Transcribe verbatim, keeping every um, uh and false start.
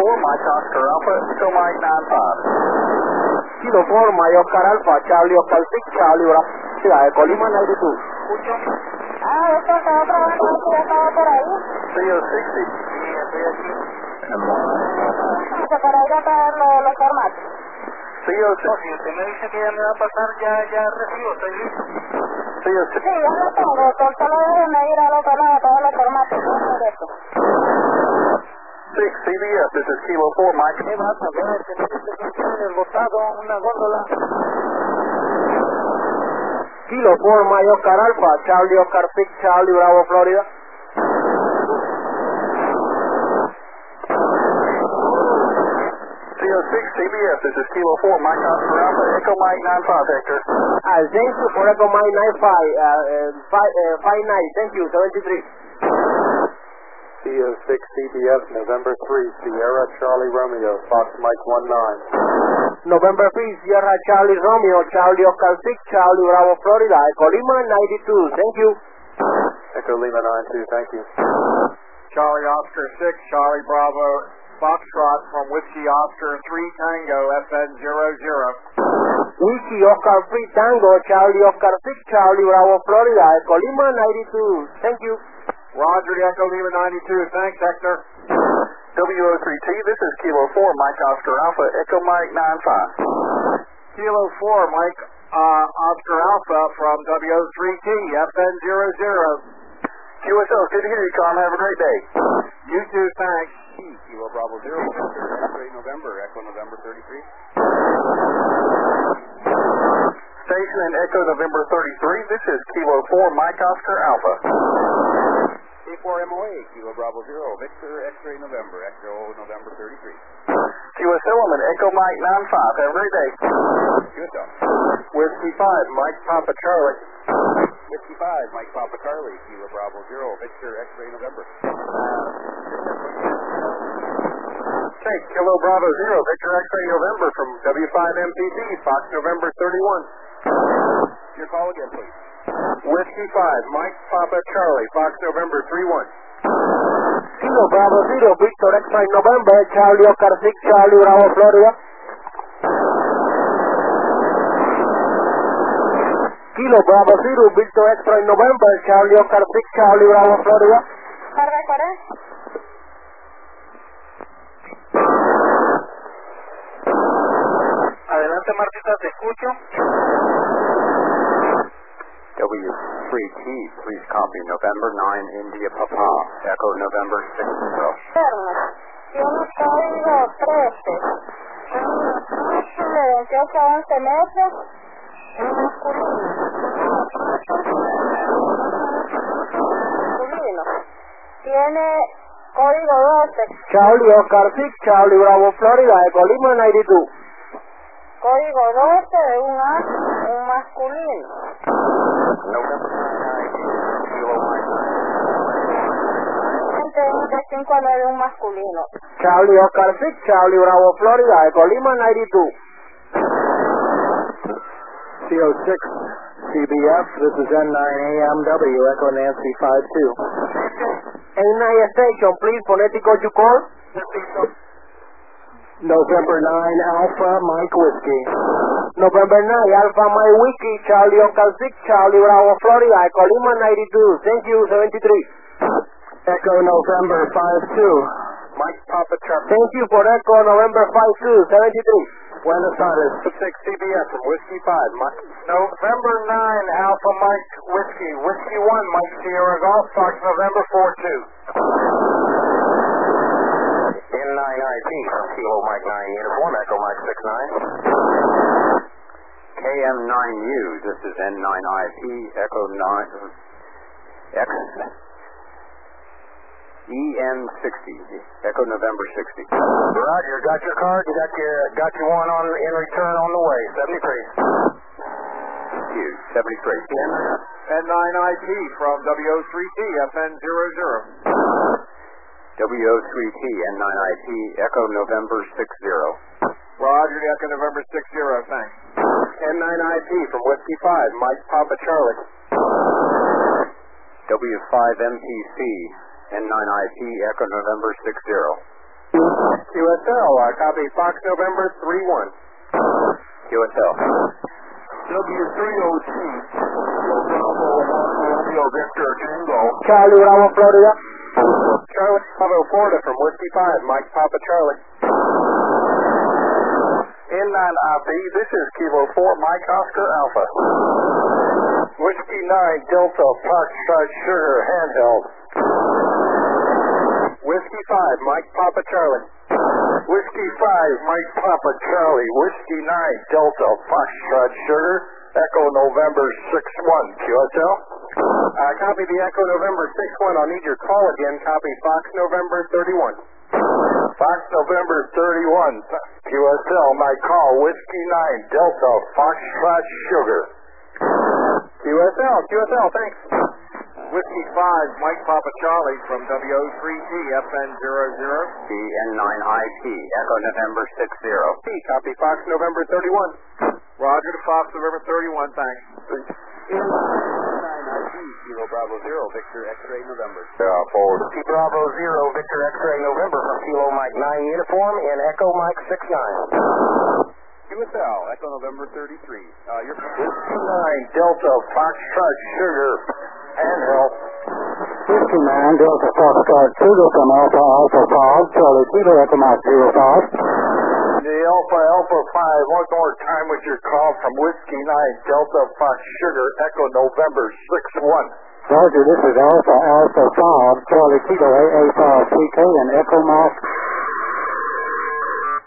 four, Mike Oscar Alpha, Echo Mike nine five. Kilo four, Mike Oscar Alpha, Charlie Oscar six, Charlie Bravo, Ciudad de Colima ninety-two. Ah, esto está otra vez, ya estaba por ahí. C O sixty. Sí, estoy aquí. Se para ir a traer los, los formatos. C O sixty. Si usted me dice que ya me va a pasar, ya, ya recibo, estoy listo. C O sixty. Sí, ya lo tengo, doctor, solo déjeme ir al otro lado a traer los formatos. six, C B S, this is Kilo four, Mike. ¿Qué vas a ver? Tienes botado una góndola. Kilo four, Mike Oscar Alpha, Charlie Oscar six, Charlie Bravo, Florida. C O six, C B S, this is Kilo four, Mike Oscar Alpha, Echo Mike nine five, Hector. Ah, thank you for Echo Mike nine five, uh, uh, five, uh, five nine, thank you, seventy-three. C O six, C B S, November three, Sierra Charlie Romeo, Fox Mike one nine. November three, Sierra Charlie Romeo, Charlie Oscar six, Charlie Bravo, Florida, Echo Lima ninety-two, thank you. Echo Lima nine two, thank you. Charlie Oscar six, Charlie Bravo, Foxtrot from Whiskey Oscar three Tango, F N zero zero. Whiskey Oscar three Tango, Charlie Oscar six, Charlie Bravo, Florida, Echo Lima ninety-two, thank you. Roger, Echo Lima ninety-two, thanks, Hector. W O three T, this is Kilo four, Mike Oscar Alpha, Echo Mike nine five. Kilo four, Mike uh, Oscar Alpha from W O three T, F N zero zero. Q S L, good to hear you, Tom. Have a great day. You too, thanks. Kilo Bravo zero, X-ray November, Echo November thirty-three. Station and Echo November thirty-three, this is Kilo four, Mike Oscar Alpha. C four M O A, Kilo Bravo zero, Victor X-ray November, Echo November thirty-three. Q S L and Echo Mike nine five, have a great day. Q S L. Whiskey five, Mike Papa Charlie. Whiskey five, Mike Papa Charlie, Kilo Bravo zero, Victor X-ray November. Okay, Kilo Bravo zero, Victor X-ray November from W five M P C, Fox November thirty-one. Your call again, please. Whiskey five, Mike Papa Charlie, Fox November three one. Kilo Bravo zero, Victor X-ray November, Charlie Oscar six, Charlie Bravo, Florida. Kilo Bravo zero, Victor X-ray November, Charlie Oscar six, Charlie Bravo, Florida. ¿Carga cuál? Adelante, Martita, te escucho. W three T, please copy November nine, India Papa, Echo November six zero. Tiene código trece. De veintiocho a once meses. Masculino. Tiene código doce. Charlie Oscar six, Charlie Bravo, Florida, Echo Lima ninety-two. Código doce de un A, un masculino. November nine, Kilo Mike De cinco a nueve, un masculino. Charlie Oscar six, Charlie Bravo, Florida, Echo Lima ninety-two. C O six, C B F, this is N nine A M W, Echo Nancy five two. N nine station, please, phonetico you call. November nine, Alpha, Mike Whiskey. November nine, Alpha Mike Whiskey, Charlie Oscar six, Charlie Bravo, Florida, Echo Lima ninety-two. Thank you, seventy-three. Echo November five two, Mike Papa Charlie. Thank you for Echo November five two, seventy-three. Buenos Aires, six C B S from Whiskey five, Mike. November nine, Alpha Mike Whiskey. Whiskey one, Mike Sierra Golf, Fox November four two. N nine I P, Kilo Mike nine, Uniform, Echo Mike six nine. K M nine U, this is N nine I P, Echo nine, X, E N sixty, Echo November sixty. Roger, got your card, you got your, got your one on in return on the way, seventy-three. Q, seventy-three. N nine I P from W O three T, F N zero zero. W O three T, N nine I P, Echo November six zero. Roger, Echo November six zero, thanks. N nine I P from Whiskey five, Mike Papa Charlie. W five M P C, N nine I P, Echo November six zero. Q S L, uh, copy Fox November three one. Q S L. W three oh two, Bravo Romeo Victor Tango. Charlie Bravo, Florida. Charlie Bravo, Florida from Whiskey five, Mike Papa Charlie. N nine I P, this is Kilo four, Mike Oscar Alpha. Whiskey nine, Delta Foxtrot Sugar, handheld. Whiskey five, Mike Papa Charlie. Whiskey five, Mike Papa Charlie. Whiskey nine, Delta Foxtrot Sugar, Echo November six one, Q S L. Uh, copy the Echo November six one. I'll need your call again. Copy Fox November thirty-one. Fox November thirty-one, Q S L, my call, Whiskey nine, Delta Foxtrot Sugar. Q S L, Q S L, thanks. Whiskey five, Mike Papa Charlie from W O three T, F N zero zero. B N nine I P, Echo November six zero. P, copy Fox November thirty-one. Roger to Fox November thirty-one, thanks. N nine I P, Kilo Bravo zero, Victor X-ray November. Yeah, forward. Whiskey Bravo zero, Victor X-ray November from Kilo Mike nine uniform and Echo Mike six nine. Q S L, Echo November thirty-three. Uh, you're Whiskey nine, Delta Foxtrot Sugar, handheld. Whiskey nine, Delta Foxtrot Sugar from Alpha Alpha five, Charlie Kilo Echo Mike zero five. The Alpha Alpha five, one more time with your call from Whiskey nine, Delta Fox Sugar, Echo November six one. Roger, this is Alpha Alpha five, Charlie Kilo A A five T K and Echo Mike